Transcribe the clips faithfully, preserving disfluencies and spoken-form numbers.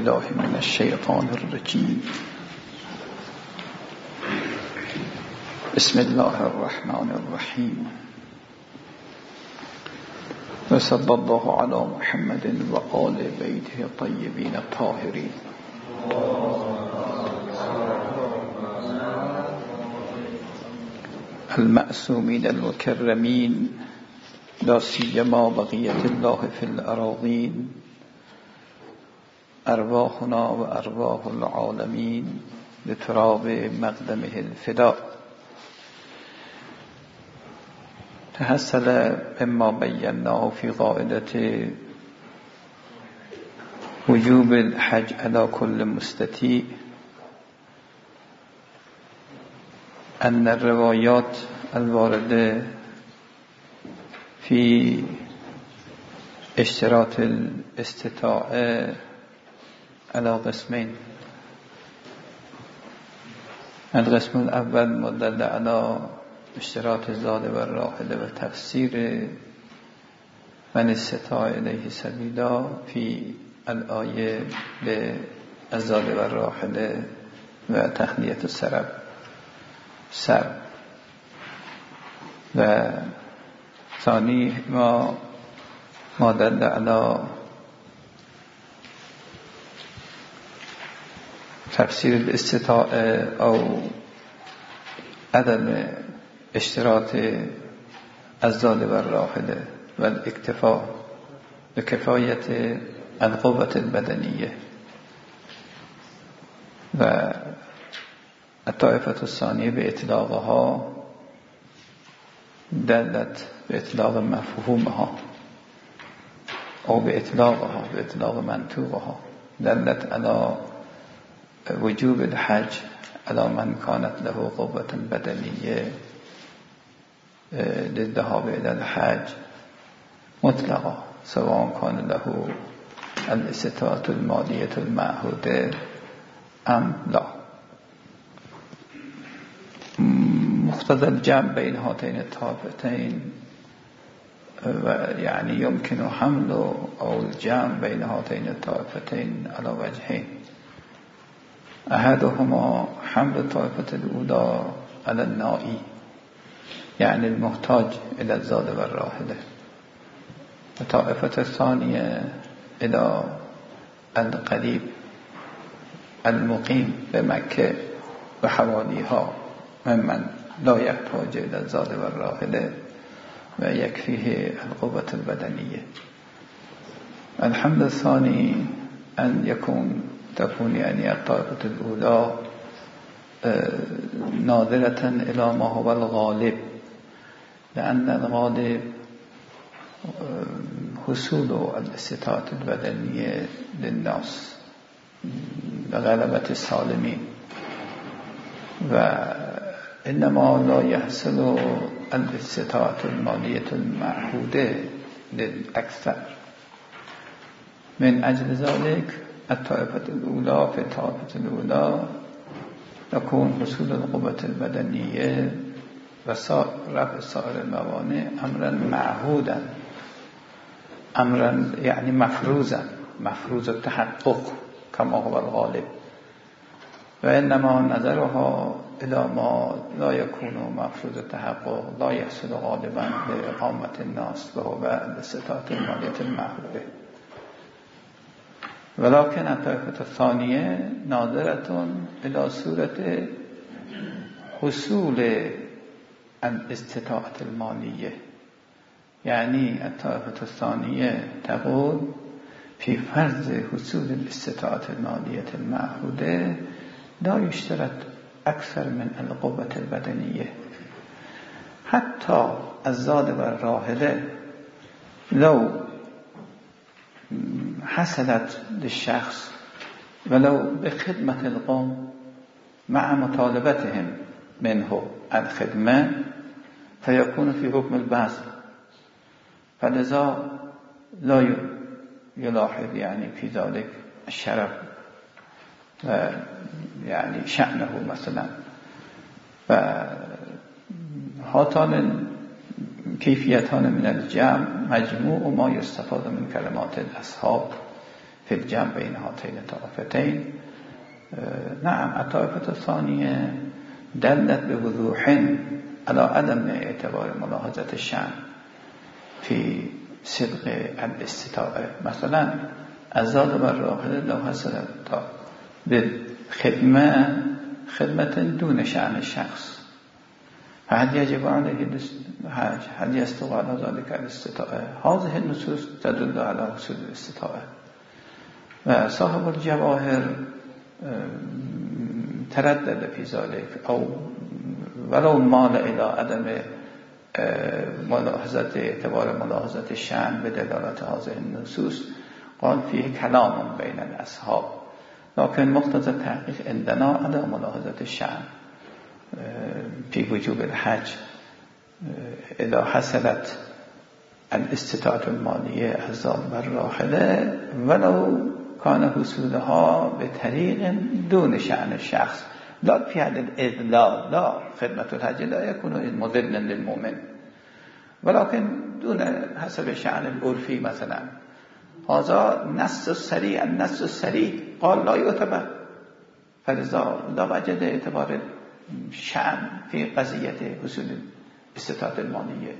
بالله من الشیطان الرجیم. بسم الله الرحمن الرحیم. وصلی الله علی محمد و آل بیته الطیبین الطاهرین. المعصومین المکرمین، لا سیما بقیة الله فی الأراضین، ارواحنا و ارواح العالمین لتراب مقدمه الفداء. تحصل مما بيناه في قاعدة وجوب الحج على كل مستطيع أن الروايات الواردة في اشتراط الاستطاعة على قسمين. القسم الأول مدل على اشتراط الزاد و الراحله و تفسیر من استطاع الیه سبیلا فی الآیه به الزاد و الراحله و تخلیه السرب سر. و ثانی ما ما دل علی تفسیر الاستطاعه او عدم اشتراط الزاد و الراحله و الاکتفاء به کفایت القوة البدنیه. و الطائفة الثانیه به اطلاقها دلت به اطلاق مفهومها او به اطلاقها به اطلاق منطوقها دلت على وجوب الحج على من كانت له قوة بدنیه للذهاب إلى الحج مطلقا سواء كان له الاستطاعة المالية المعهودة أم لا. مقتضى الجمع بين هاتين الطائفتين يعني يمكن حمل أو الجمع بين هاتين الطائفتين على وجهين. أحدهما حمل الطائفة الأولى على النائي يعني المحتاج إلى الزاد والراحلة، وطائفة الثانية إلى القريب المقيم بمكة وحواليها ممن لا يحتاج إلى الزاد والراحلة ويكفيه القوة البدنية. الحمل الثاني أن يكون تكون يعني الطائفة الأولى ناظرة إلى ما هو الغالب، لأن الغالب حصول الاستطاعة البدنية للناس لغلبة السالمين، وإنما لا يحصل الاستطاعة المالية المعهودة للأكثر. من أجل ذلك الطائفة الأولى في الطائفة الأولى تكون حصول القوة البدنية و رفع سائر الموانع امرا معهودا، امرا يعني مفروضا مفروض التحقق كما هو الغالب، وإنما نظرها إلى ما لا يكون مفروض التحقق لا يحصل غالبا لإقامة الناس وهو الاستطاعة المالية المعهودة. ولكن الطائفة الثانية ناظرة إلى صورة حصول الاستطاعة المالية، يعني الطائفة الثانية تقول في فرض حصول الاستطاعة المالية المعهودة لا يشترط أكثر من القوة البدنية، حتى الزاد والراحلة لو حصلت للشخص ولو بخدمة القوم مع مطالبتهم منه الخدمة فيكون في حكم البذل، فلذا لا يلاحظ يعني في ذلك الشرف و يعني شأنه مثلا. و هاتان کیفیتان من الجمع مجموع ما یستفاد من کلمات الاصحاب فی الجمع بین هاتین طائفتین. نعم الطائفة الثانیه دلت به وضوح على عدم اعتبار ملاحظة الشأن في صدق الاستطاعه. مثلا الزاد والراحله لو حصل بالخدمه خدمة دون شأن الشخص فهل يجب عليه الحج هل يستوى على ذلك الاستطاعه. هذه النصوص تدل على حصول الاستطاعه. و صاحب الجواهر تردد في ذلك او ولو مال الى عدم ملاحظه اعتبار ملاحظه الشأن بدلالة هذه النصوص قال فيه كلام بين الاصحاب لكن مقتضى التحقيق عندنا على ملاحظة الشأن في وجوب الحج اذا حصلت الاستطاعة المالية الزاد والراحلة ولو كان حصولها بطريق دون شأن الشخص لا في هذا الإذلال. لا خدمة الحج لا يكون مذلا للمؤمن ولكن دون حسب شأن العرفي مثلا. هذا نص السريع النص السريع قال لا يعتبر فلذا لا وجد اعتبار شأن في قضية حصول الاستطاعة المالية.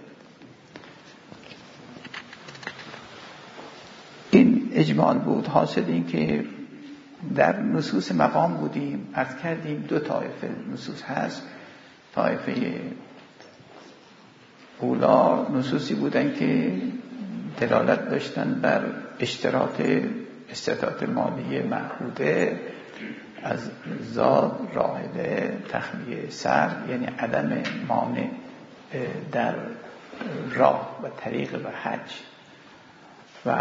این اجمال بود. حاصل این که در نصوص مقام بودیم عرض کردیم دو طایفه نصوص هست. طایفه اولا نصوصی بودن که دلالت داشتن بر اشتراط استطاعت مالی معهوده از زاد راحله تخلیه سر یعنی عدم مانع در راه و طریق و حج. و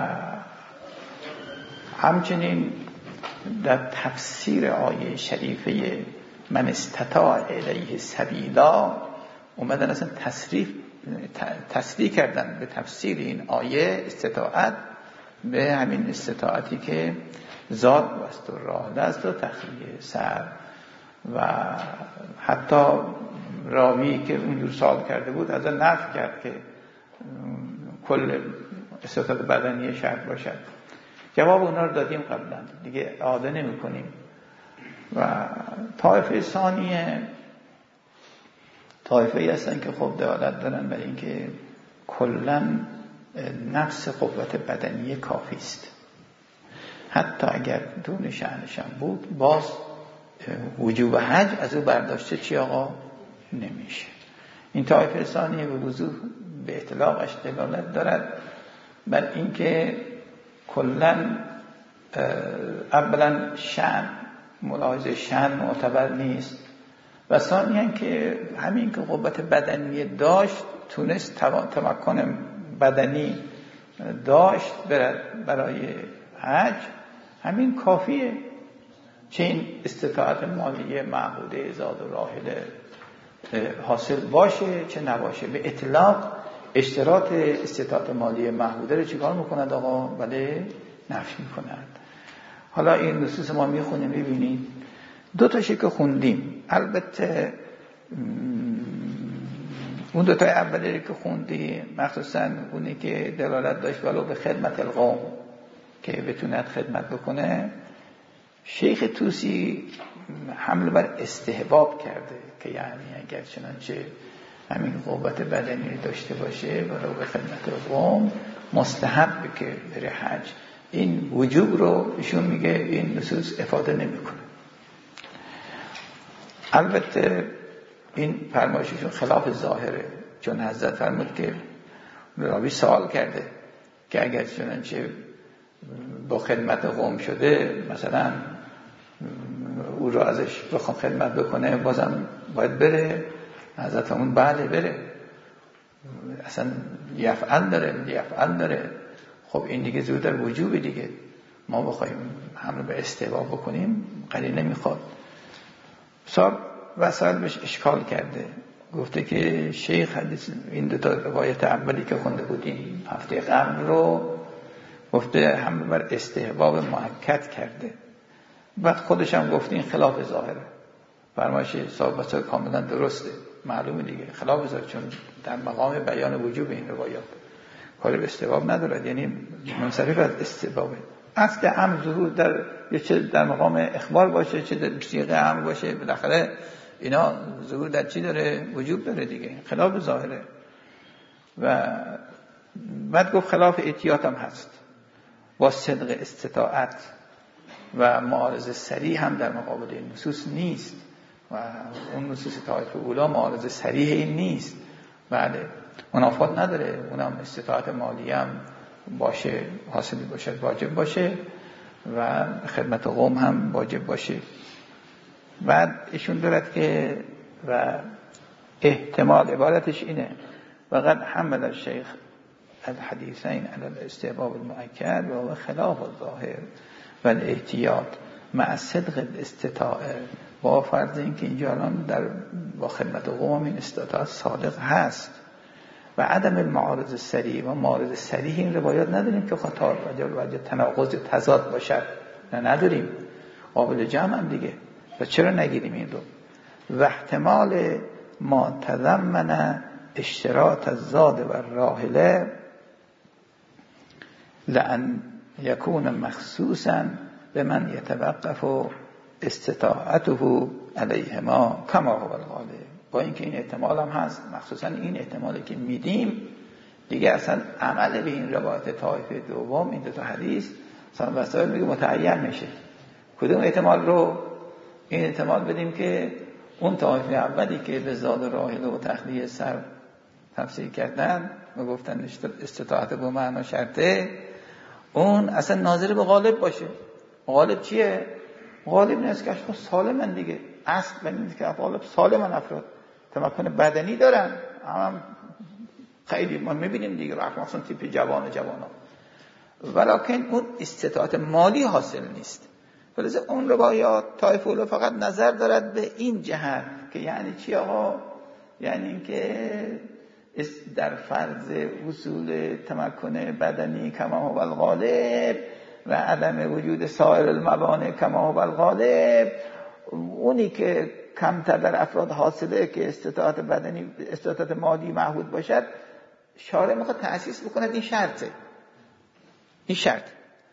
همچنین در تفسیر آیه شریفه من استطاع الیه سبیلا اومدن اصلا تصریف تصریح کردن به تفسیر این آیه استطاعت به همین استطاعتی که زاد است و راه است و تخلیه سر. و حتی راوی که اونجور سوال کرده بود از آن نفی کرد که کل استطاعت بدنی شرط باشد. جواب اونا رو دادیم قبلا دیگه اعاده نمی کنیم. و طایفه ثانیه طایفه ای هستن که خب دلالت دارن برای اینکه کلا نفس قوت بدنی کافی است حتی اگر دون شأنش هم بود باز وجوب حج از او برداشته چی آقا نمیشه. این طایفه ثانیه به وضوح به اطلاقش دلالت دارد بر اینکه کلا اولا شأن ملاحظه شأن معتبر نیست و ثانیاً که همین که قوت بدنی داشت تونست تمکن بدنی داشت برای حج همین کافیه. چه این استطاعت مالی معهوده زاد و راحله حاصل باشه چه نباشه به اطلاق اشتراط استطاعت مالی محدوده رو چیکار میکنند آقا؟ بله نفی میکنند. حالا این نصوص ما میخونیم ببینید دو تاشی که خوندیم البته اون دو تای اولی که خوندیم مخصوصا اونی که دلالت داشت ولو به خدمت القوم که بتوند خدمت بکنه شیخ توسی حمل بر استحباب کرده که یعنی اگر چنانچه همین قوت بدنی داشته باشه ولو به خدمت القوم مستحب که بره حج. این وجوب رو ایشون میگه این نصوص افاده نمیکنه. البته این فرمایششون خلاف ظاهره چون حضرت فرمود که راوی سوال کرده که اگر چنانچه با خدمت قوم شده مثلا او رو ازش بخوام خدمت بکنه بازم باید بره. حضرت همون بله بره اصلا یفعل داره یفعل داره. خب این دیگه زود در وجوب دیگه ما بخوایم همه به استحباب بکنیم قرینه نمیخواد. صاحب وسائل بهش اشکال کرده گفته که شیخ حدیث این دو تا روایت اولی که خونده بودیم هفته قبل رو گفته همه بر استحباب مؤکد کرده بعد خودش هم گفته این خلاف ظاهره. فرمایش صاحب وسائل کاملا درسته معلومه دیگه خلاف ظاهر چون در مقام بیان وجوب این روایات کار به استحباب ندارد یعنی منصرف از استحبابه. اصل امر ظهور در یه چه در مقام اخبار باشه چه در صيغه امر باشه، بالاخره اینا ظهور در چی داره؟ وجود داره دیگه، خلاف ظاهره. و بعد گفت خلاف احتیاط هم هست، با صدق استطاعت و معارضه صریح هم در مقابل این نصوص نیست و اون نصوص طایفه اولا معارضه صریح این نیست. بله منافات نداره، اونم استطاعت مالی هم باشه، حاصلی باشه واجب باشه و خدمت قوم هم واجب باشه. بعد ایشون دارد که و احتمال عبارتش اینه وقد حمل الشیخ الحدیثین علی الاستحباب المؤکد و هو خلاف الظاهر و الاحتیاط مع صدق الاستطاعه، با فرض اینکه اینجا الان در با خدمت قوم این استطاعت صادق هست و عدم المعارض الصریح و معارض صریح این روایات نداریم که خطا وجه تناقض تضاد باشد، نه نداریم، قابل جمع هم دیگه. و چرا نگیریم این رو؟ و احتمال ما تضمن اشتراط الزاد و الراحله لأن يكون مخصوصا بمن يتوقف استطاعته علیهما کما هو الغالب. با اینکه این احتمال هم هست، مخصوصا این احتمالی که میدیم دیگه اصلا عمل به این روایت طایفه دوم این دو تا حدیث مثلا وسائل میگه متعین میشه. کدوم احتمال رو؟ این احتمال بدیم که اون طایفه اولی که به زاد راحله و تخلیه سر تفسیر کردن و گفتن استطاعت به معنا شرطه، اون اصلا ناظر به غالب باشه. غالب چیه؟ غالب نیست که اشخاص سالمن دیگه، اصل ببینید که غالب سالمن، افراد تمکن بدنی دارن، هم خیلی ما میبینیم دیگه، مثلا تیپ جوان و جوانا، ولیکن اون استطاعت مالی حاصل نیست. ولی اون روایات طایفه اولا فقط نظر دارد به این جهت که یعنی چی آقا؟ یعنی اینکه در فرض اصول تمکن بدنی کما هو الغالب و عدم وجود سایر الموانع کما هو الغالب، اونی که کمتر در افراد حاصله که استطاعت بدنی استطاعت مالی محدود باشد، شارع میخواد تأسیس بکند این شرطه، این شرط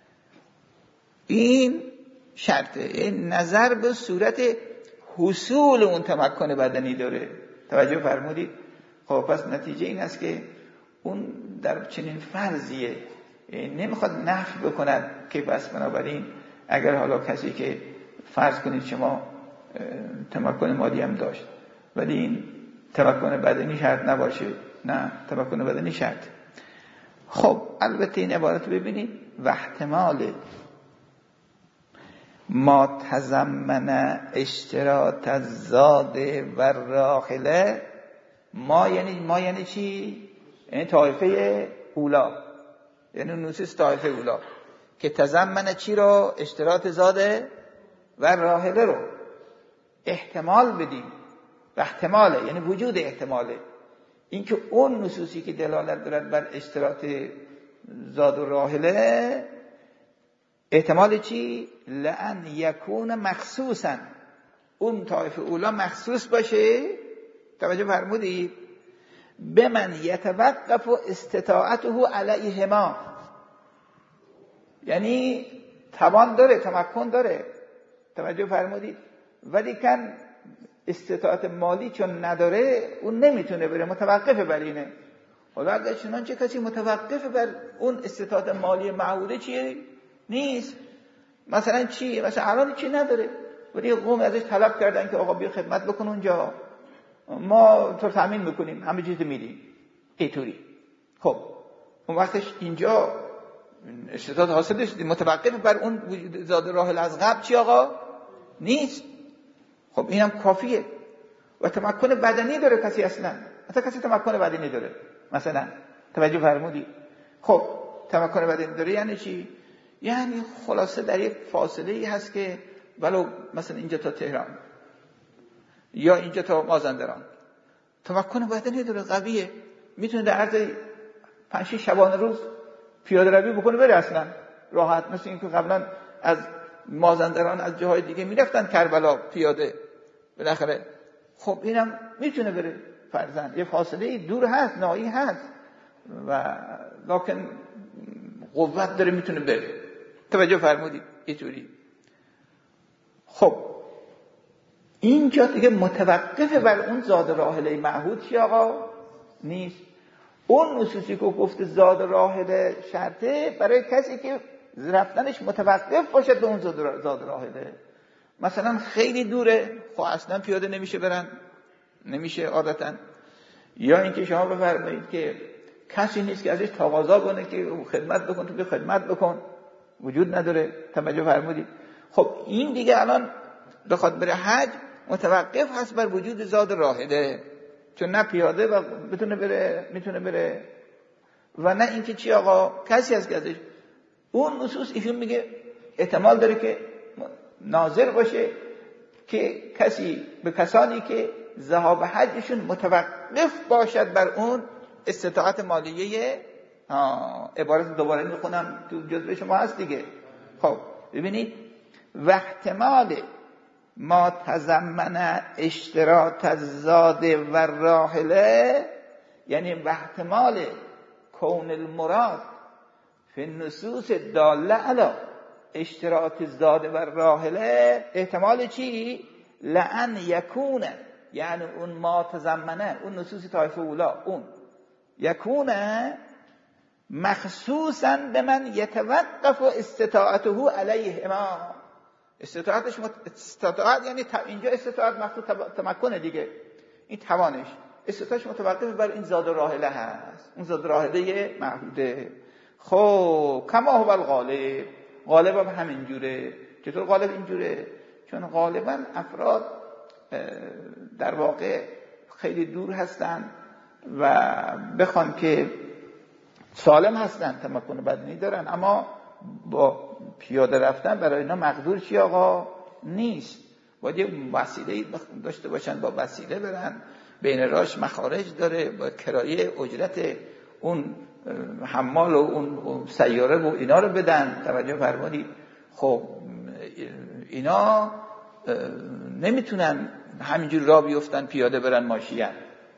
این شرطه این نظر به صورت حصول اون تمکن بدنی داره. توجه فرمودید؟ خب پس نتیجه این است که اون در چنین فرضیه نمیخواد نفی بکند که بس بنابراین اگر حالا کسی که فرض کنید شما تمکن مالی هم داشت ولی این تمکن بدنی شرط نباشه، نه تمکن بدنی شرط. خب البته این عبارت رو ببینید و احتمال ما تضمن اشتراط الزاد و الراحله، ما یعنی ما یعنی چی؟ یعنی طایفه اولا، یعنی نصوص طایفه اولا که تضمن چی رو؟ اشتراط زاده و راحله رو احتمال بدیم. و احتماله یعنی وجود احتماله اینکه اون نصوصی که دلالت دارد بر اشتراط زاد و راحله، احتمال چی؟ لأن یکون مخصوصا، اون طایفه اولا مخصوص باشه. توجه فرمودید؟ به من یتوقف استطاعته علیهما، یعنی توان داره، تمکن داره. توجه فرمودید؟ ولی کن استطاعت مالی چون نداره اون نمیتونه بره، متوقف بر اینه. حالا اگر چنانچه کسی متوقف بر اون استطاعت مالی معهوده چیه؟ نیست. مثلا چی؟ مثلا الان چی نداره ولی قوم ازش طلب کردن که آقا بیا خدمت بکن اونجا، ما تو تامین میکنیم، همه چیز میدیم، اینطوری. خب اون وقتش اینجا استطاعت حاصلش متوقف بر اون زاد راحل از قبل چی آقا؟ نیست. خب اینم کافیه. و تمکن بدنی داره کسی؟ اصلا حتی کسی تمکن بدنی داره مثلا. توجه فرمودی؟ خب تمکن بدنی داره یعنی چی؟ یعنی خلاصه در یک فاصله ای هست که ولو مثلا اینجا تا تهران یا اینجا تا مازندران تمکن بدنی داره، قویه، میتونه در عرض پنج شش شبانه روز پیاده روی بکنه بره اصلا راحت. مثل اینکه قبلا از مازندران از جاهای دیگه میرفتن کربلا پیاده بالاخره. خب اینم میتونه بره فرضاً، یه فاصله دور هست، نایی هست و لکن قوت داره، میتونه بره. توجه فرمودید اینجوری. خب اینجا دیگه متوقف بر اون زاد راحله معهود چی آقا؟ نیست. اون نصوصی که گفته زاد راحله شرطه برای کسی که رفتنش متوقف باشه به اون زاد راحله. مثلا خیلی دوره، خب اصلا پیاده نمیشه برن، نمیشه عادتا. یا اینکه شما بفرمایید که کسی نیست که ازش تقاضا کنه که خدمت بکن، تو که خدمت بکن، وجود نداره. توجه فرمودید؟ خب این دیگه الان بخواد بره حج متوقف هست بر وجود زاد راحله، چون نه پیاده و بتونه بره، میتونه بره، و نه اینکه چی آقا کسی هست که ازش. اون نصوص ایشون میگه احتمال داره که ناظر باشه که کسی به کسانی که ذهاب حجشون متوقف باشد بر اون استطاعت مالیه. عبارت دوباره میخونم تو جزوه شما هست دیگه. خب ببینید، و احتمال ما تضمن اشتراط الزاد و راحله، یعنی و احتمال کون المراد فی النصوص داله علی اشتراط الزاد و راحله، احتمال چی؟ لأن یکون، یعنی اون ما تضمنه، اون نصوص طایفه اولا، اون یکون مخصوصا به من یتوقف استطاعته علیه ما. استطاعتش مت... استطاعت یعنی ت... اینجا استطاعت مخصوص تمکنه دیگه، این توانش، استطاعتش متوقف بر این زاد راحله هست، اون زاد راحله معهوده. خب کما هو الغالب، غالب هم همینجوره. چطور غالب اینجوره؟ چون غالبا افراد در واقع خیلی دور هستن و بخوان که سالم هستن، تمکن بدنی دارن، اما با پیاده رفتن برای اینا مقدور چی آقا؟ نیست. باید یه وسیله داشته باشن، با وسیله برن، بین راش مخارج داره، با کرایه اجرت اون حمال و اون سیاره و اینا رو بدن. توجه فرمودید؟ خب اینا نمیتونن همینجور راه بیفتن پیاده برن ماشین،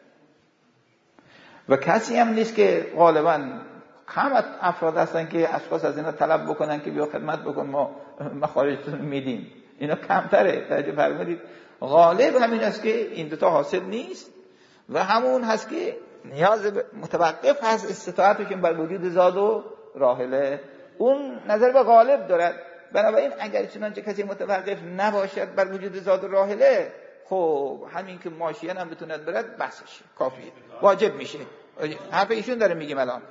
و کسی هم نیست که غالبا کم افراد هستن که اشخاص از اینا طلب بکنن که بیا خدمت بکن ما مخارجتون میدیم، اینا کمتره. توجه فرمودید؟ غالب همین است که این دوتا حاصل نیست و همون هست که نیاز متوقف هست استطاعتشون بر وجود زاد و راحله. اون نظر به غالب دارد. بنابراین اگر چنانچه کسی متوقف نباشد بر وجود زاد و راحله، خب همین که ماشین هم بتوند برد بسش کافیه، واجب میشه. حرف ایشون داره میگیم الان.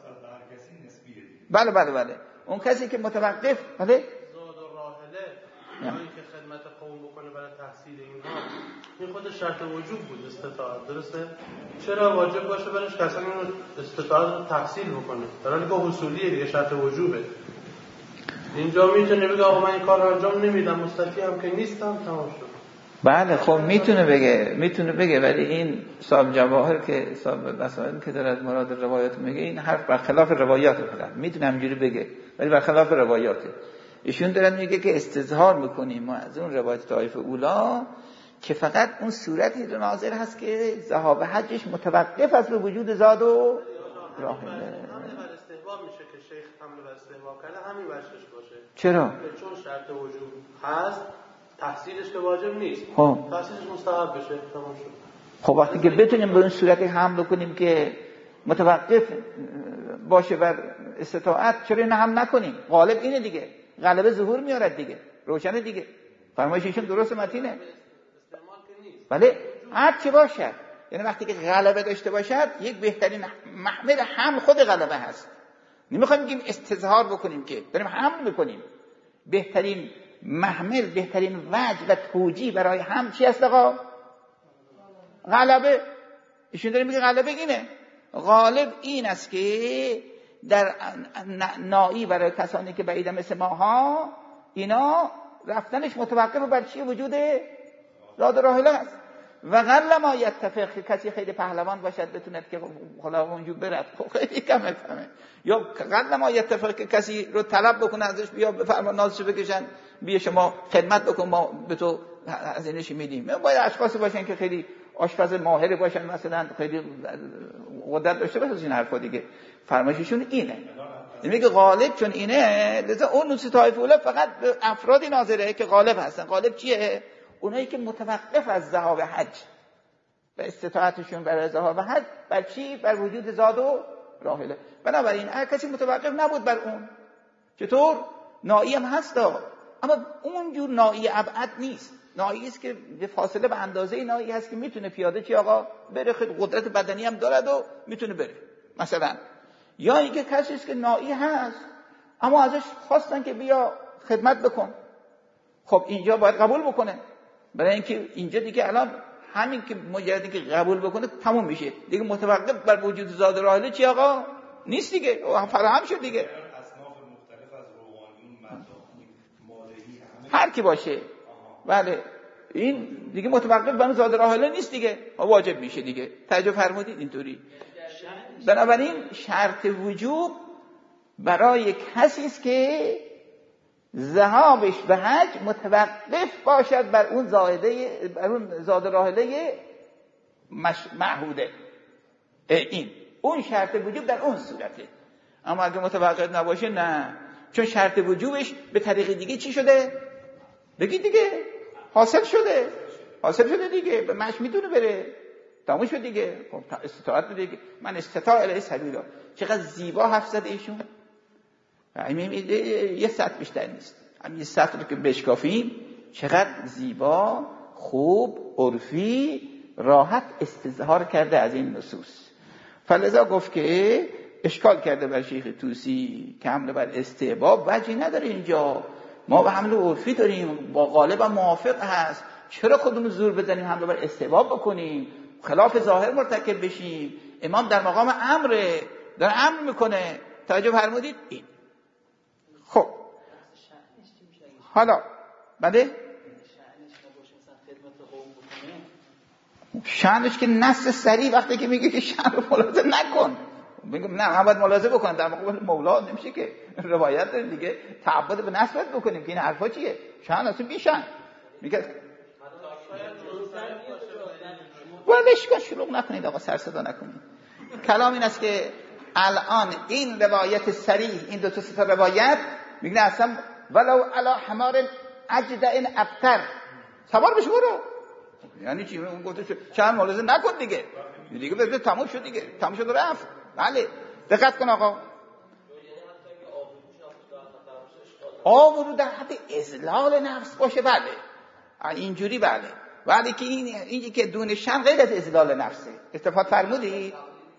بله بله بله اون کسی که متوقف بله زاد و راحله اونی که خدمت قوم بکنه برای تحصیل اینها، این خود شرط وجوب بود استطاعت، درسته؟ چرا واجب باشه برش کسانی رو استطاعت رو تحصیل بکنه؟ در حالی که اصولیه دیگه، شرط وجوبه. اینجا میتونه بگه آقا من این کار رو انجام نمیدم، مستطیع هم که نیستم، تمام شد. بله خب میتونه بگه، میتونه بگه، ولی این صاحب جواهر که صاحب مسائل که داره مراد روایات میگه، این حرف برخلاف روایات فقط میتونه همینجوری بگه، ولی برخلاف روایاته. ایشون دارن میگه که استظهار میکنیم ما از اون روایت طایفه اولا که فقط اون صورتی رو ناظر هست که ذهاب حجش متوقف است به وجود زاد و راحله. همین بر استحباب میشه که شیخ حمله بر استحباب کرده، همین وجهش باشه. چرا؟ چون شرط وجوب هست، تحصیلش که واجب نیست، خب تحصیلش مستحب بشه، تمام شد. خب وقتی که بتونیم به اون صورت حمل کنیم که متوقف باشه بر استطاعت، چرا این هم نکنیم؟ غالب اینه دیگه، غلبه ظهور میارد دیگه، روشنه دیگه. فرمایششون درست متینه. بله هر چی باشه، یعنی وقتی که غلبه داشته باشد، یک بهترین محمل حمل خود غلبه هست. نمیخوایم بگیم استظهار بکنیم که داریم حمل میکنیم. بهترین محمل، بهترین وجه و توجیه برای حمل چی است آقا؟ غلبه. ایشون داره میگه غلبه اینه. غالب این است که در نایی برای کسانی که بعیده مثل ماها، اینا رفتنش متوقف بر چی؟ وجود زاد راحله است. و غل ما یتفق، که کسی خیلی پهلوان باشد بتوند که خلا اونجور برد، خیلی کمه کمه. یا غل ما یتفق، که کسی رو طلب بکنه ازش بیا بفرما نازشو بکشن بیا شما خدمت بکن ما به تو هزینه‌اش میدیم. باید اشخاصی باشن که خیلی آشپز ماهر باشن، مثلا خیلی قدرت داشته باشن این حرفا دیگه. فرمایششون اینه. این میگه غالب چون اینه، لذا اون نصف طایفه اولا فقط به افرادی ناظره که غالب هستن. غالب چیه؟ اونایی که متوقف از ذهاب حج و استطاعتشون برای ذهاب حج بر چی؟ بر وجود زاد و راحله. بنابراین هر کسی متوقف نبود بر اون. چطور؟ نائی هم هستا، اما اون جور نائی ابعد نیست. نائی است که به فاصله به اندازه نائی هست که میتونه پیاده چی آقا بره، خیلی قدرت بدنی هم دارد و میتونه بره مثلا. یا اینکه کسی است که نائی هست اما ازش خواستن که بیا خدمت بکن، خب اینجا باید قبول بکنه، برای اینکه اینجا دیگه الان همین که مجردی که قبول بکنه تموم میشه دیگه، متوقف بر وجود زاد راحله چی آقا نیست دیگه، فراهم شد دیگه. هر کی باشه بله این دیگه متوقف بر زاد راحله نیست دیگه، واجب میشه دیگه. توجه فرمودید اینطوری. بنابراین شرط وجوب برای کسی است که ذهابش به حج متوقف باشد بر اون زائده، بر اون زاد راحله مش... معهوده. این اون شرط وجوب در اون صورته. اما اگه متوقف نباشه نه، چون شرط وجوبش به طریق دیگه چی شده؟ بگید دیگه، حاصل شده، حاصل شده دیگه، به مش میتونه بره، تموم شد دیگه. خب استطاعت دیگه، من استطاع الیه سبیلا. چقدر زیبا حرف زده ایشون، یه سطح بیشتر نیست، همین یه سطح رو که بشکافیم چقدر زیبا، خوب، عرفی، راحت استظهار کرده از این نصوص. فلذا گفت که اشکال کرده بر شیخ طوسی که حمله بر استحباب وجهی نداره اینجا، ما به حمله عرفی داریم، با غالب هم موافق هست، چرا خودمون زور بزنیم حمله بر استحباب بکنیم، خلاف ظاهر مرتکب بشیم؟ امام در مقام امره، داره امر میکنه. توجه فرمودید؟ این خب حالا بله شأنش که نص سریع وقتی که میگه که شأن رو ملاحظه نکن، میگم نه من باید ملاحظه بکنم، در مقابل مولا نمیشه که روایت داریم دیگه تعبد به نص باید بکنیم که این حرفا چیه؟ شأن اصلا بیشن میگه ولش کن، شروع نکنید آقا، سر صدا نکنید. کلام این است که الان این روایت صریح، این دو تا سه تا روایت میگن اصلا ولو علی حمار اجدع ابتر، سوار بشه برو. یعنی چی؟ اون گفته چند ملاحظه نکن دیگه، دیگه بده تموم شد دیگه، تموم شد رفت. بله دقت کن آقا، آورو در حد اذلال نفس باشه بله اینجوری بله، ولی که این اینی که دون شن غیر از اذلال نفسه. استفاده فرمودید؟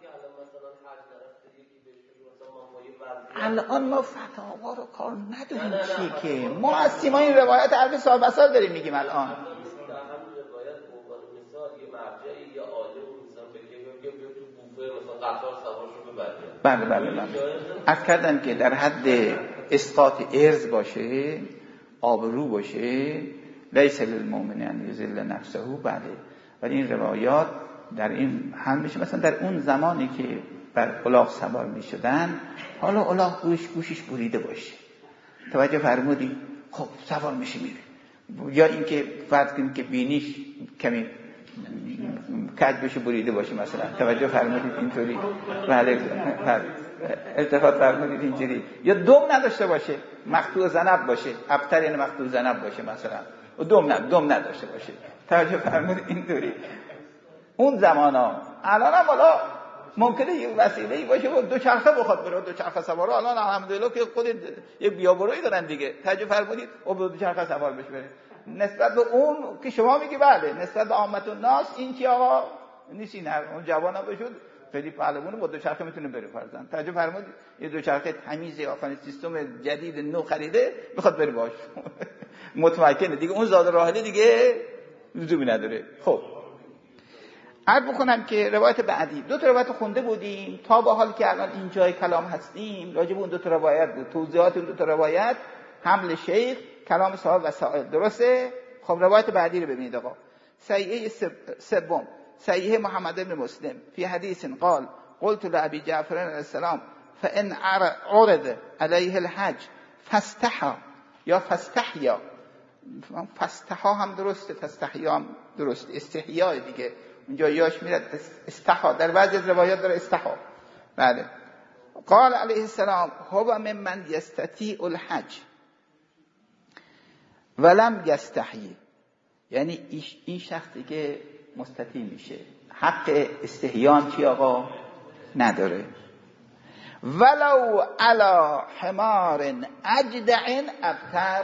الان ما فتاوا رو کار نداریم چی که ما هستیم، ما این روایت عرب صاحب اثر داریم میگیم الان. بله بله بله عرض کردم که در حد اسقاط ارز باشه، آبرو باشه، لیس للمؤمن ان یذل نفسه. بله ولی این روایات در این حال میشه، مثلا در اون زمانی که بر الاغ سوار میشدن، حالا الاغ گوش گوشش بریده باشه، توجه فرمودی؟ خب سوار میشه میره، یا اینکه فرض کنیم که بینیش کمی کج بشه بریده باشه مثلا، توجه فرمودید اینطوری؟ بله التفات فرمودید اینجوری، یا دم نداشته باشه، مقطوع ذنب باشه، ابتر یعنی مقطوع ذنب باشه مثلا، و دم نه دم نداشته باشه، توجه فرمودید اینطوری؟ اون زمانا الان هم حالا ممکنه یه وسیله‌ای باشه و دو چرخه بخواد بره، دو چرخه سوارا الان الحمدلله که خود یه بیابرویی دارن دیگه، توجه فرمودید؟ و دو چرخه سوار بشه بره. نسبت به اون که شما میگی بله، نسبت به عامت الناس این که آقا نیست، این اون جوان هم بشود خیلی پهلوونه با دو چرخه میتونه بره فرزن. توجه فرمودید؟ یه دو چرخه تمیز آفن سیستم جدید نو خریده میخواد بره باش متمکنه دیگه، اون زاد راحله دیگه لزومی نداره. خب عرض بکنم که روایت بعدی دو تا روایت خونده بودیم تا به حال که الان اینجای کلام هستیم راجع به اون دو تا روایت بود، توضیحات اون دو تا روایت، حمل شیخ، کلام صاحب وسائل، درسته؟ خب روایت بعدی رو ببینید آقا. صحیح سوم صحیح محمد بن مسلم فی حدیث قال قلت لأبي جعفر علیه السلام فإن عرض علیه الحج فاستحى یا فاستحیا، فاستحا هم درسته، فاستحیا هم درسته، استحیا دیگه اونجا یاش میرد استحا، در بعضی از روایات داره استحا. بله قال علیه السلام هو ممن یستطیع الحج ولم یستحیی، یعنی این شخصی که مستطیع میشه حق استحیان چی آقا نداره. ولو علی حمار اجدع ابتر.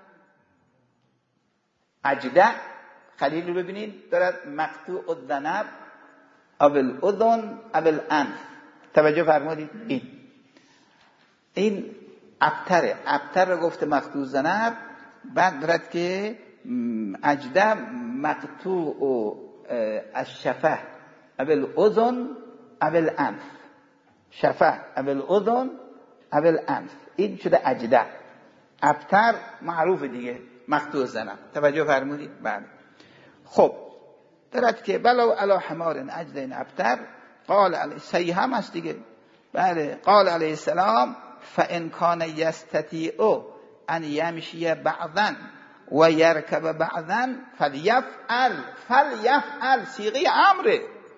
اجدع خلیل رو ببینید دارد مقطوع الذنب او الاذن او الانف. توجه فرمودید این این ابتره. ابتر رو گفته مقطوع الذنب، بعد دارد که اجدع مقطوع الشفه او الاذن او الانف. شفه او الاذن او الانف، این شده اجدع. ابتر معروف دیگه مقطوع الذنب. توجه فرمودید؟ بله. خب دارد که بلو علی حمار اجدع ابتر. قال علیه صحیح هم است دیگه. بله. قال علیه السلام فان کان یستطیع ان یمشی بعضا و یرکب بعضا فلیفعل. فلیفعل صیغه امره،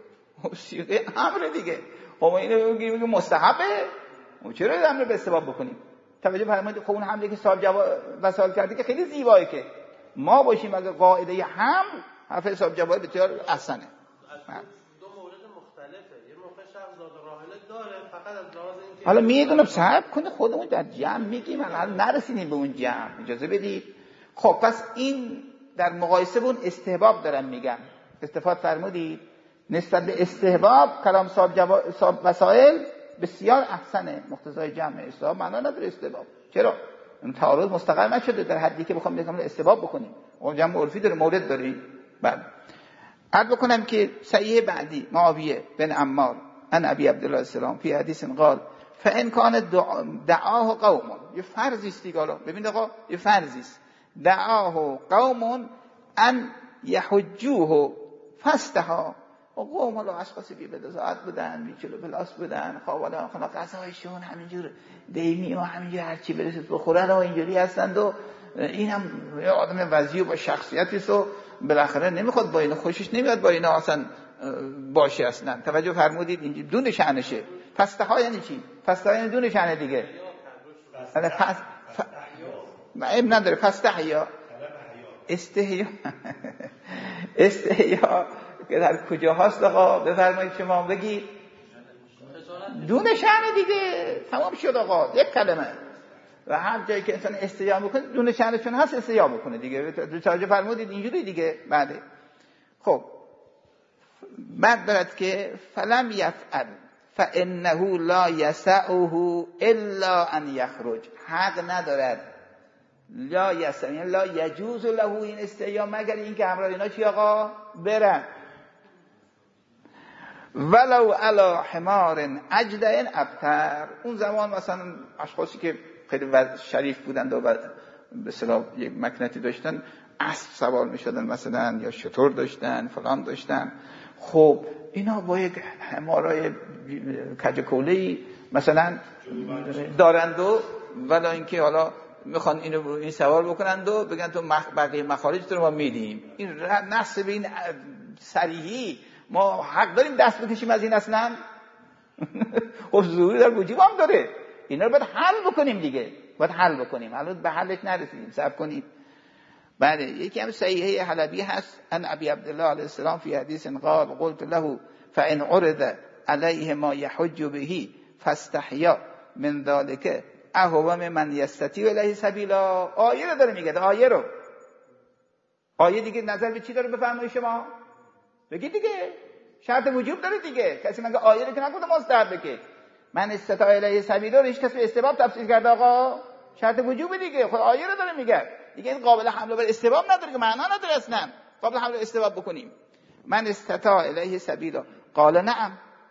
صیغه امره دیگه. خب اینو میگه مستحبه، چرا امر به استحباب بکنیم؟ توجه فرمایید. خب اون حمله که صاحب جواب وسائل کرده که خیلی زیبایی که ما باشیم اگه قاعده هم حرف صاحب جواب بسیار احسنه. دو مورد مختلفه. یه موقع شخص زاد راحله داره فقط از لحاظ اینکه حالا میدونم صبر کنه خودمون در جمع میگیم، الان نرسیدیم به اون جمع، اجازه بدید. خب پس این در مقایسه با اون استحباب دارم میگم. استفاده فرمودید نسبت به استحباب کلام صاحب جواب صاحب وسائل بسیار احسنه. مقتضای جمع استحباب معنا نداره استحباب. چرا؟ اون تعارض مستقر نشده در حدی که بخوام بگم استحباب بکنیم. اون جمع عرفی داره، مورد داره. بله. عرض بکنم که صحیح بعدی معاویه بن عمار ان ابی عبدالله السلام فی حدیث قال فان کان دعاه قوم. یه فرضی است دیگه. ببینید آقا یه فرضی است. دعاه قوم ان یحجوه فاستها. و قوم حالا اشخاصی بی بدزاعت بودن، بی چلو پلاس بودن، خوابالا خلا غذایشون همینجور دیمی و همینجور هرچی برسید بخورن و اینجوری هستند و این هم آدم وضعی و با شخصیتی است و بالاخره نمیخواد با اینا، خوشش نمیاد با اینا اصلا باشه اصلا. توجه فرمودید؟ اینجوری دون شأنشه. فاستها یعنی چی؟ فاستها یعنی دون شأن دیگه. انا فاست ف... ما ابن نداره. فاستحیا استحیا استحیا که در کجا هست آقا؟ بفرمایید شما بگید. دون شأن دیگه. تمام شد آقا. یک کلمه. و هر جایی که انسان استحیا میکنه دون شأنشون هست استحیا میکنه دیگه. توجه فرمودید؟ اینجوری دیگه. بعد خب بعد دارد که فلم یفعل فانه لا یسعه الا ان یخرج. حق ندارد لا یسع یعنی لا یجوز له این استحیا مگر اینکه همراه اینا چی آقا برن. ولو علی حمار اجدع ابتر. اون زمان مثلا اشخاصی که خیلی شریف بودند و به اصطلاح یک مکنتی داشتن اسب سوار میشدن مثلا یا شتر داشتن فلان داشتن. خب اینا با یک حمارای کجکوله‌ای مثلا دارند و ولی اینکه حالا میخوان اینو این سوار بکنند و بگن تو مخ... بقیه مخارج رو ما میدیم. این نصب این صریحی ما حق داریم دست بکشیم از این اصلا؟ خب ضروری در وجوب هم داره. اینا رو باید حل بکنیم دیگه. باید حل بکنیم. حالا به حلش نرسیدیم. صبر کنید. بله. یکی هم صحیحه حلبی هست ان ابی عبدالله علیه السلام فی حدیث قال قلت له فان عرض علیه ما یحج به فاستحیا من ذلك اهو من یستطیع الیه سبیلا. آیه رو داره میگه. آیه رو آیه دیگه نظر به چی داره بفرمایید شما؟ بگید دیگه. شرط وجوب داره دیگه. کسی مگه آیه رو که نگفته مستحب که من استطاع الیه سبیلا رو هیچ کس به استحباب تفسیر کرده آقا؟ شرط وجوب دیگه. خود آیه رو داره میگه. دیگه این قابل حمل بر استحباب نداره که معنا نداره اصلا. قابل حمل استحباب بکنیم. من استطاع الیه سبیلا. قال نعم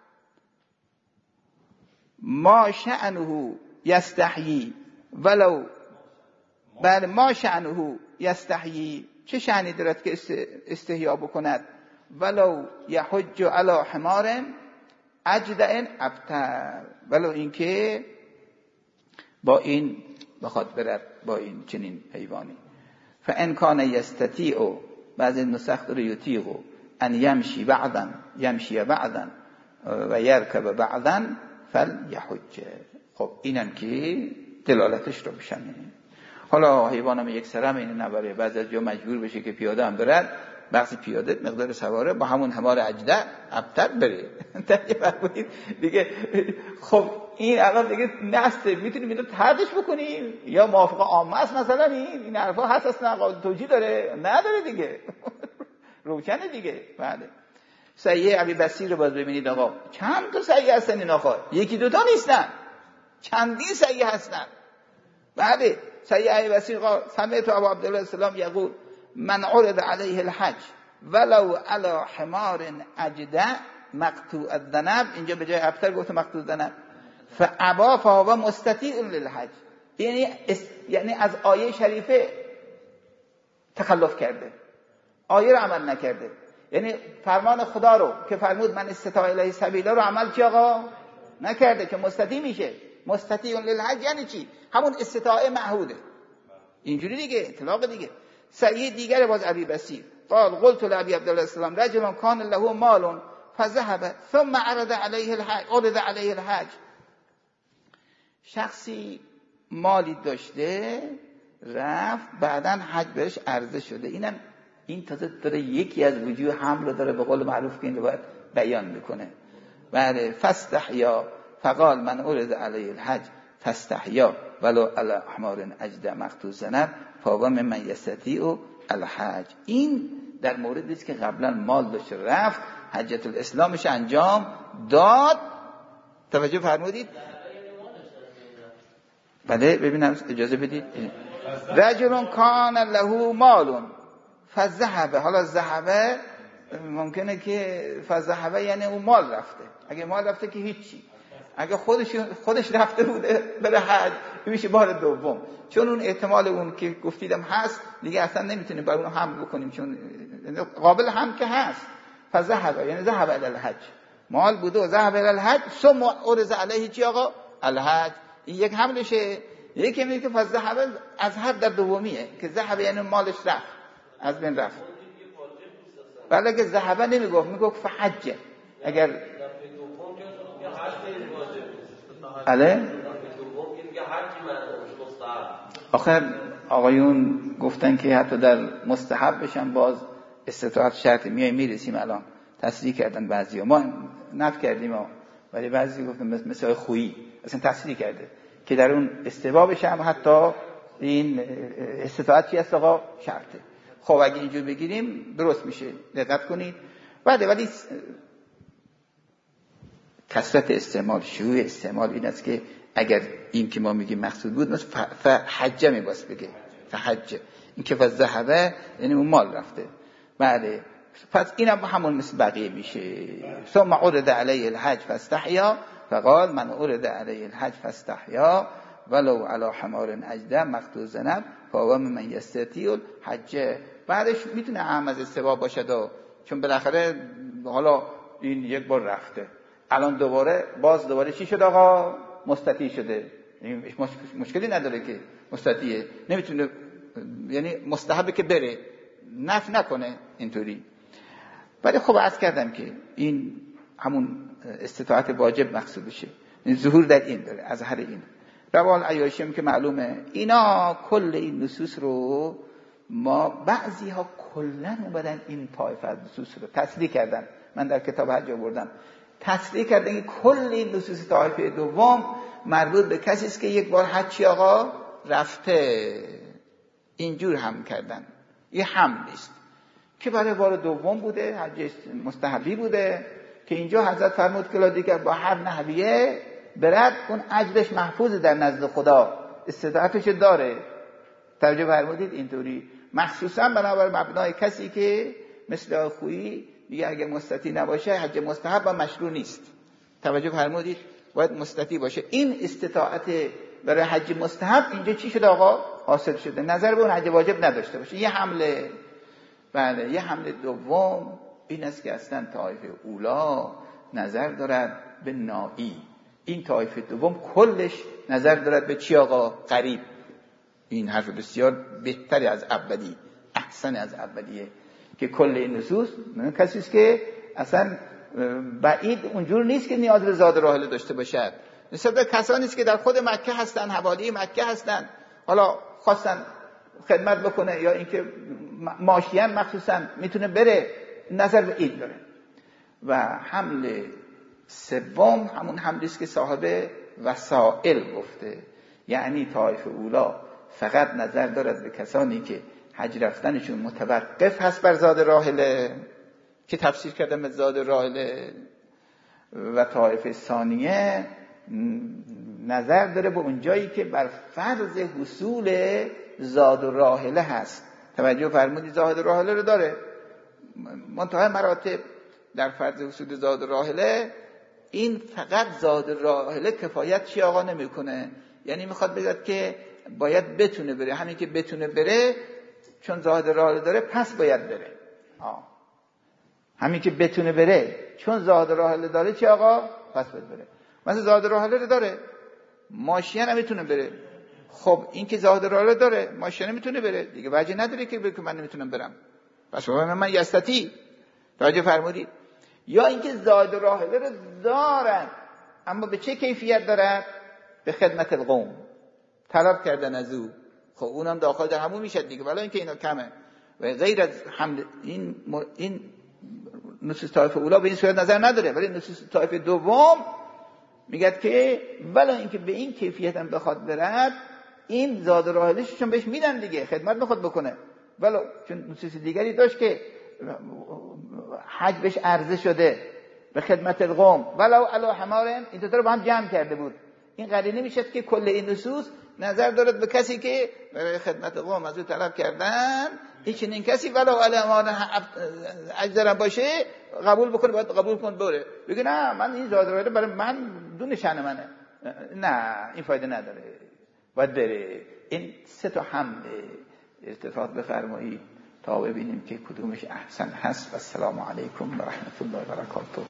ما شأنه یستحیی ولو. بله ما شأنه یستحیی. چه شأنی دارد که استحیا بکند؟ ولو یحج علی حمار اجدع ابتر. ولو اینکه با این بخواد برد با این چنین حیوانی. فان کان یستطیع. بعضی نسخ داره یطیق ان یمشی بعضا یمشی بعضا و یرکب بعضا فلیحج. خب اینم که دلالتش رو بشنه. حالا حیوانم یک سرم این نبره، بعضی از جا مجبور بشه که پیاده هم برد، بعضی پیاده مقدار سواره با همون حمار اجده ابتر بره دیگه. خب این الان دیگه نسته، میتونیم اینو تردش بکنیم یا موافقه عامه است مثلا؟ این این حرفا هست اصلا قابل توجیه داره؟ نداره دیگه روشنه دیگه. بله. سیه ابی بصیر رو باز ببینید آقا، چند تا سیه هستن این آقا، یکی دوتا نیستن، چندین سیه هستن. بله. سیه ابی بصیر قال سمعت ابو عبدالله السلام یقول من عرض علیه الحج ولو علی حمار اجدع مقطوع الذنب، اینجا به جای ابتر گفت مقطوع الذنب، فابا فهو مستطیع للحج. یعنی یعنی از آیه شریفه تخلف کرده، آیه رو عمل نکرده. یعنی فرمان خدا رو که فرمود من استطاع الیه سبیلا رو عمل چی آقا نکرده که مستطیع میشه. مستطیع للحج یعنی چی؟ همون استطاعه معهوده، اینجوری دیگه، اطلاق دیگه. سعید دیگر باز ابی بصیر قال قلت لابی عبدالله السلام رجل کان له مال فذهب ثم عرض علیه الحج عرض علیه الحج. شخصی مالی داشته رفت بعداً حج بهش عرضه شده. اینم این تازه داره یکی از وجوه حمل داره به قول معروف که این رو باید بیان میکنه. بله. فاستحیا فقال من عرض علیه الحج فاستحیا ولو علی حمار اجدع مقطوع الذنب فهو ممن یستطیع الحج. این در موردی است که قبلا مال داشت رفت حجت الاسلامش انجام داد. توجه فرمودید؟ بله. ببینم اجازه بدید. رجل کان له مال فذهب. حالا ذهب ممکنه که فذهب یعنی اون مال رفته. اگه مال رفته که هیچی، اگه خودش خودش رفته بوده بره حج میشه بار دوم، چون اون احتمال اون که گفتیدم هست دیگه اصلا نمیتونیم بر اون حمل بکنیم، چون قابل هم که هست. فذهب یعنی ذهب الی الحج، مال بوده و ذهب الی الحج ثم عرض علیه چی آقا؟ الحج. این یک حملشه. یکی میگه که فذهب از هر در دومیه که ذهب یعنی مالش رفت، از بین رفت. ولی اگه ذهب نمیگفت، میگفت فحج. اگر بله آخر آقایون گفتن که حتی در مستحب بشن باز استطاعت شرط. میای میرسیم الان تصریح کردن بعضیا، ما نف کردیم ها، ولی بعضی گفتن مثل خویی اصلا تصریح کرده که در اون استوا بشم حتی این استطاعت چی است آقا؟ شرطه. خب اگه اینجور بگیریم درست میشه، دقت کنید. بله. ولی کثرت استعمال، شیوع استعمال این است که اگر این که ما میگیم مقصود بود مثل فحجه میباس بگه فحجه، این که فذهبه یعنی اون مال رفته. بله. پس اینم همون مثل بقیه میشه. ثم عرض علیه الحج فاستحیا فقال من عرض علیه الحج فاستحیا ولو علی حمار اجدع مقطوع الذنب فهو ممن یستطیع الحج. بعدش میتونه اهم از استوا باشه، چون بالاخره حالا این یک بار رفته، الان دوباره باز دوباره چی شد آقا؟ مستطیع شده. مشکلی نداره که مستطیعه، نمیتونه یعنی مستحبه که بره نف نکنه اینطوری. ولی خب عرض کردم که این همون استطاعت واجب مقصود بشه، این ظهور در این داره از هر این روال عیاشیم که معلومه. اینا کل این نصوص رو ما بعضی ها کلن اومدن این طایفه از نصوص رو تصریح کردن. من در کتاب حج آوردم تصریح کردن که کل این نصوص طایفه دوم مربوط به کسی است که یک بار حجی آقا رفته. اینجور هم کردن. یه هم نیست که برای بار دوم بوده، حج مستحبی بوده که اینجا حضرت فرمود که دیگه با هر نحویه برد اون اجرش محفوظ در نزد خدا، استطاعتش داره. توجه فرمودید؟ اینطوری مخصوصا بنابر مبنای کسی که مثل خویی دیگه اگه مستطیع نباشه حج مستحب و مشروع نیست. توجه فرمودید؟ باید مستطیع باشه. این استطاعت برای حج مستحب اینجا چی شده آقا؟ حاصل شده. نظر به اون حج واجب نداشته باشه. یه حمله. بله. یه حمله دوم این است که اصلا طایفه اولا نظر دارد به نائی، این طایفه دوم کلش نظر دارد به چی آقا؟ قریب. این حرف بسیار بهتری از اولی، احسن از اولیه که کل این نصوص من کسی است که اصلا بعید اونجور نیست که نیاز به زاد راحله داشته باشد. نسبت به کسانی است که در خود مکه هستن، حوالی مکه هستن، حالا خواستن خدمت بکنه یا اینکه ماشیان مخصوصا میتونه بره، نظر به این داره. و حمل سوم همون حملی است که صاحب وسائل گفته، یعنی طایفه اولا فقط نظر دارد به کسانی که حج رفتنشون متوقف هست بر زاد راحله که تفسیر کردم به زاد راحله، و طایفه ثانیه نظر داره به اون جایی که بر فرض حصول زاد و راحله هست. توجه فرمودی؟ زاد و راحله رو داره، منتهای مراتب در فرض حصول زاد و راحله. این فقط زاد و راحله کفایت چی آقا نمیکنه، یعنی میخواد بگه که باید بتونه بره، همین که بتونه بره چون زاد و راحله داره پس باید بره. آه. همین که بتونه بره چون زاد و راحله داره چی آقا پس باید بره. مثلا زاد و راحله رو داره، ماشین هم میتونه بره، خب این که زاد و راحله داره ماشین میتونه بره دیگه، وجه نداره که بگه من نمیتونم برم، پس من من یستتی. توجه فرمودید؟ یا اینکه زاد و راحله رو دارن اما به چه کیفیت دارد؟ به خدمت القوم، طلب کردن از او، خب اونم داخل در همون میشه دیگه، ولی اینکه اینا کمه. و غیر از حمل این م... این نصوص طایفه اولا به این صورت نظر نداره، ولی نصوص طایفه دوم میگه که ولی اینکه به این کیفیت هم بخواد برد، این زاد و راحله‌ش چون بهش میدن دیگه، خدمت میخواد بکنه، ولی چون نصوص دیگری داشت که حج بهش عرضه شده به خدمت القوم ولو علی حمارن، این دوتا رو با هم جمع کرده بود. این قرینه میشد که کل این نصوص نظر دارد به کسی که برای خدمت قوم از او طلب کردن، این چنین کسی ولو علی حمارن اجر باشه قبول بکنه، باید قبول کنه بره، بگه نه من این زاد راحله برای من دون شأن منه، نه این فایده نداره، باید بره. این سه تا هم التفات بفرمایید تا ببینیم که کدومش احسن هست. و السلام علیکم و رحمت الله و برکاته.